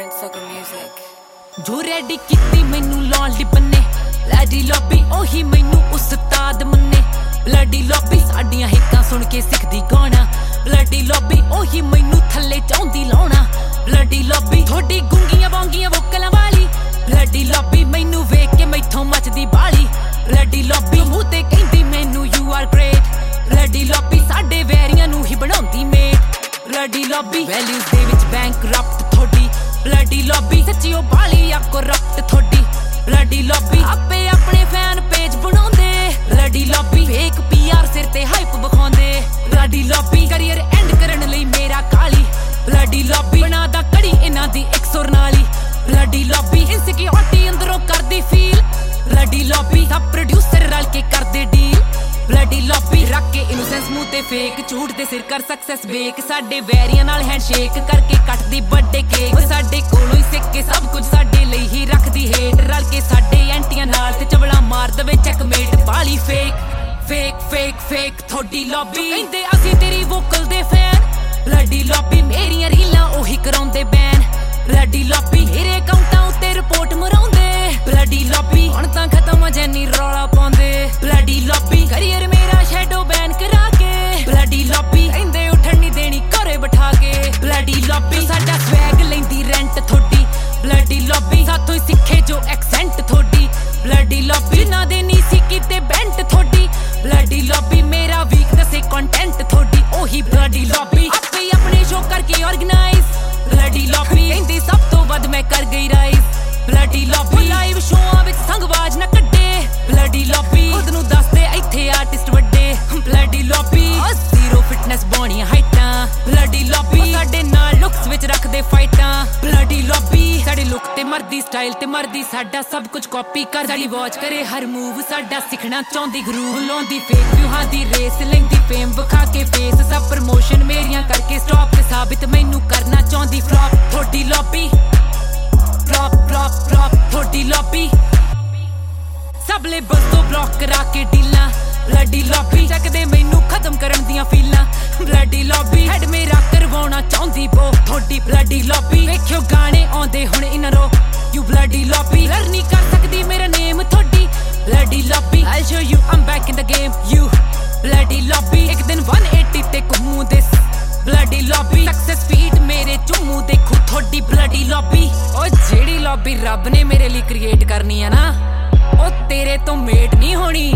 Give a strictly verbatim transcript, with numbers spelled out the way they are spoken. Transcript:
Prince Sugar Music. जो ready कीती मैनू लाउन दी बन्ने ब्लडी लॉबी ओही मैनू उस्ताद मन्ने ब्लडी लॉबी साडियां हिक्कां सुन के सिखदी गाना ब्लडी लॉबी ओही मैनू थल्ले चाहुंदी लाउणा ब्लडी लॉबी थोड़ी गुंगियां बोंगियां वोकलां वाली ब्लडी लॉबी मैनू वेख के मैथों मचदी बाली ब्लडी लॉबी मूंह ते कहंदी मैनू you are great bloody lobby साडे वैरियां नू ही बनाउंदी मेट ब्लडी लॉबी वैल्यूज दे विच बैंकरप्ट थोड़ी ब्लडी लॉबी सच्ची ओ बाली आ करप्ट थोड़ी ब्लडी लॉबी आपे अपने फैन पेज बनाउंदे ब्लडी लॉबी फेक पीआर सिर ते हाइप विखाउंदे ब्लडी लॉबी करियर एंड करन लई मेरा काली ब्लडी लॉबी बनादा कड़ी इन्हां दी एक सुर नाली ब्लडी लॉबी इनसिक्योरिटी अंदरों करदी फील ब्लडी लॉबी सब प्रोड्यूसर रल के करदे डील ब्लडी लॉबी रख के इनोसेंस मुंह ते फेक झूठ दे सिर कर सक्सेस बेक साडे वैरियां नाल हैंडशेक करके कटदी बर्थडे केक साडे कोलों ही सिक के सब कुछ साडे लई ही रखदी हेट रल के साडे एंटियां नाल ते चवला मार दवे चेकमेट बाली फेक फेक फेक फेक थोड़ी लॉबी कहंदे असीं तेरी वोकल दे फैन ब्लडी लॉबी मेरियां रीलां ओही कराउंदे बैन ब्लडी लॉबी मेरे अकाउंटां उत्ते रिपोर्ट मराउंदे ब्लडी लॉबी हुण तां खत्म जैनी रौला पाउंदे ब्लडी लॉबी करियर मेरा शैडो बैन करा के ब्लडी लॉबी कहंदे उठण नहीं देनी घरे बिठा के ब्लडी लॉबी साडा स्वैग लैंदी रेंट थोड़ी ब्लडी लॉबी साथों ही सिखे जो एक्सेंट थोड़ी ब्लडी लॉबी ना दे नी सी कीते बेंट थोड़ी ब्लडी लॉबी मेरा वीक दसे कंटेंट थोड़ी ओही ब्लडी लॉबी आपे अपने शो करके ऑर्गेनाइज ब्लडी लॉबी कहंदी सब तो वध मैं कर गई राइज ब्लडी लॉबी लाइव शोआं विच संगवाज ना कड्डे ब्लडी लॉबी खुद नू दसदे इत्थे आर्टिस्ट वड्डे ब्लडी लॉबी जीरो फिटनेस बोणियां हाइटां ब्लडी लॉबी साडे नाल लुक्स विच रखदे फाइटां ब्लडी लॉबी साडे लुक ते मरदी स्टाइल ते मरदी साडा सब कुछ कॉपी कर साडी वॉच करे हर मूव साडा सिखना चाहुंदी ग्रूव लाउंदी फेक व्यूहां दी रेस लैंदी फेम विखा के फेस सब प्रमोशन मेरियां करके स्टॉप ते साबित मैनू करना चाहुंदी फ्लॉप थोड़ी लॉबी फ्लॉप फ्लॉप फ्लॉप थोड़ी लॉबी सब लेबल्स तो ब्लॉक करा के डीलां ब्लडी लॉबी चकदे मैनू खत्म करन दियां फीलां ब्लडी लॉबी हेड मेरा करवाउणा चाहुंदी बो थोड़ी ब्लडी लॉबी वेखियो गाने आउंदे हुण इन्हां रो यू ब्लडी लॉबी लर नहीं कर सकदी मेरा नेम थोड़ी bloody lobby I'll show you I'm back in the game you bloody lobby एक दिन one eighty ते घुमू this bloody lobby success feed मेरे चुमू देखो थोड़ी ब्लडी लॉबी ओ जेड़ी लॉबी रब ने मेरे लिए क्रिएट करनी है ना ओ तेरे तो मेट नहीं होनी